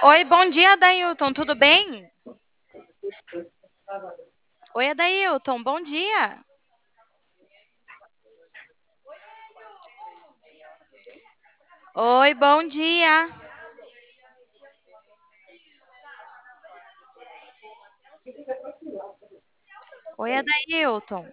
Oi, bom dia, Adailton, tudo bem? Oi, Adailton, bom dia. Oi, bom dia. Oi, Adailton.